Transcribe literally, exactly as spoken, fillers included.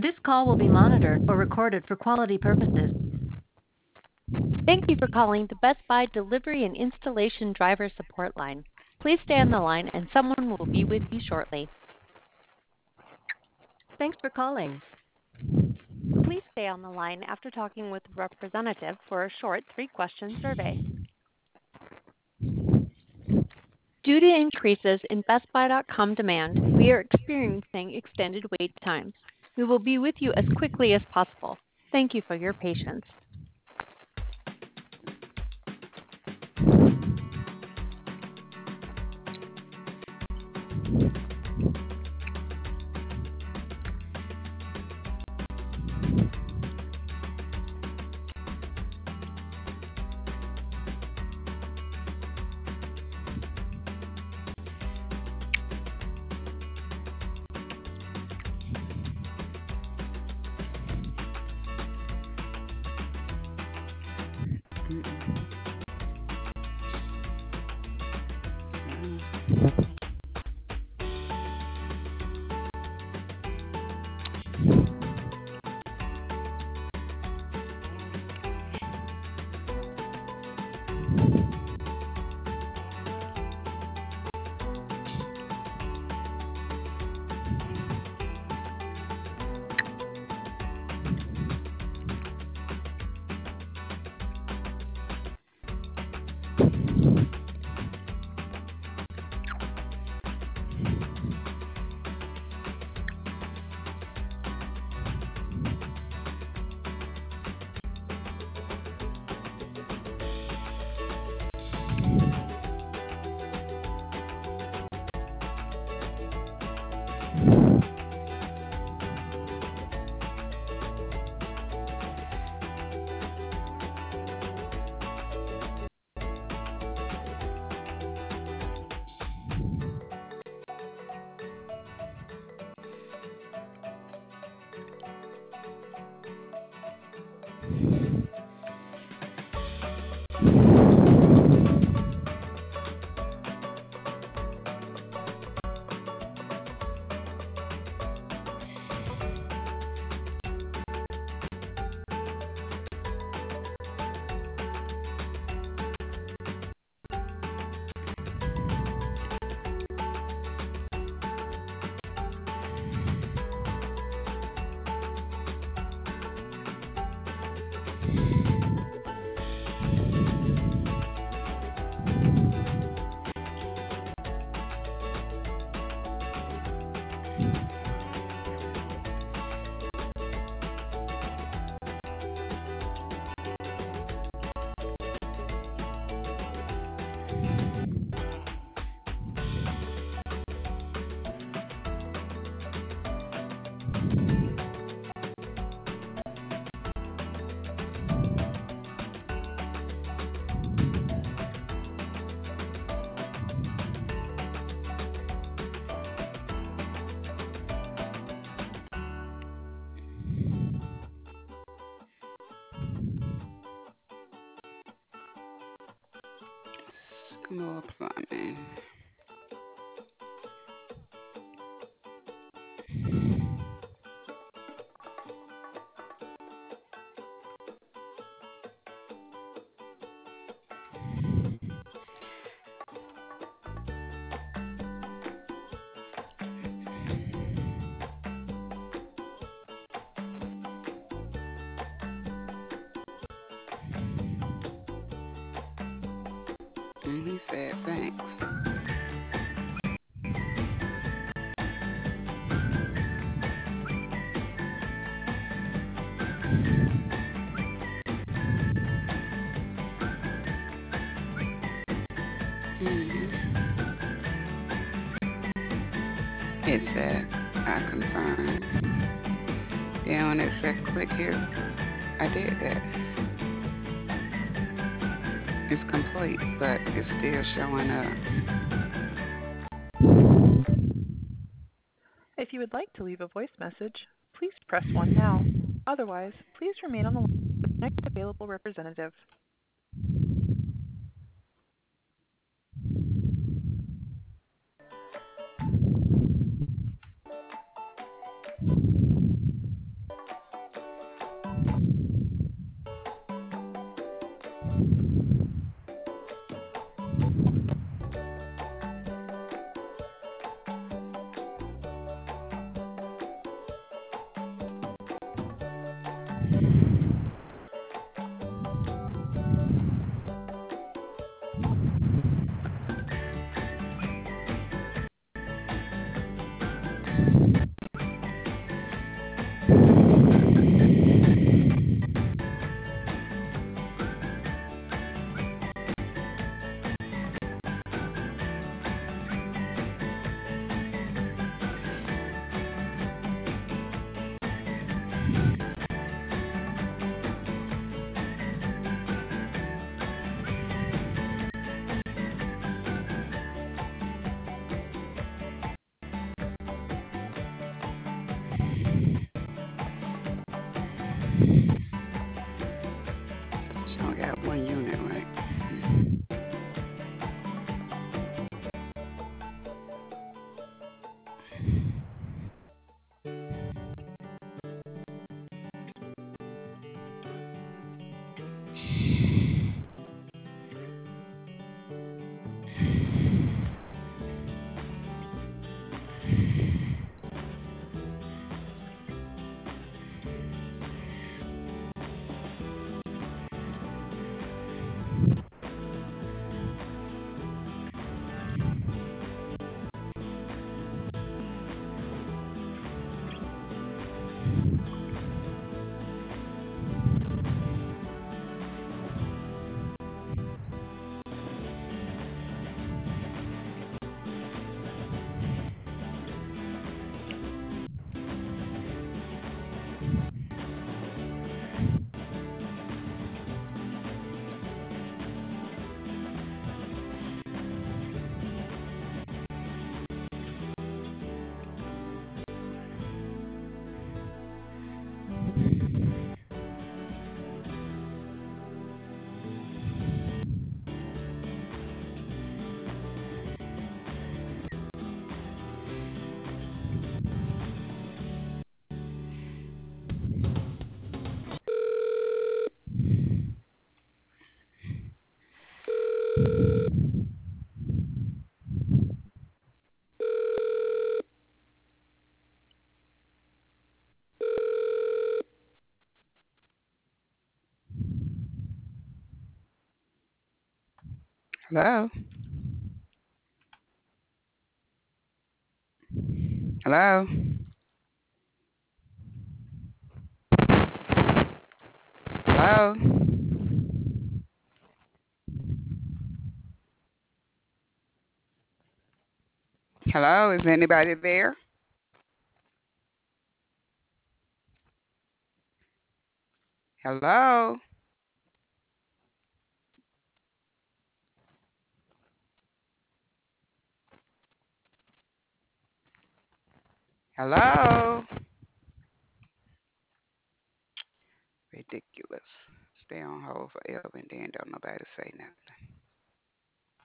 This call will be monitored or recorded for quality purposes. Thank you for calling the Best Buy Delivery and Installation Driver Support Line. Please stay on the line and someone will be with you shortly. Thanks for calling. Please stay on the line after talking with a representative for a short three-question survey. Due to increases in Best Buy dot com demand, we are experiencing extended wait times. We will be with you as quickly as possible. Thank you for your patience. More plumbing. And he said thanks. Mm-hmm. It said, I confirm. Then when it said click here, I did that. It's complete, but it's still showing up. If you would like to leave a voice message, please press one now. Otherwise, please remain on the line for the next available representative. She only got one unit, right? Hello? Hello? Hello? Hello? Is anybody there? Hello? Hello? Ridiculous. Stay on hold forever and then don't nobody say nothing.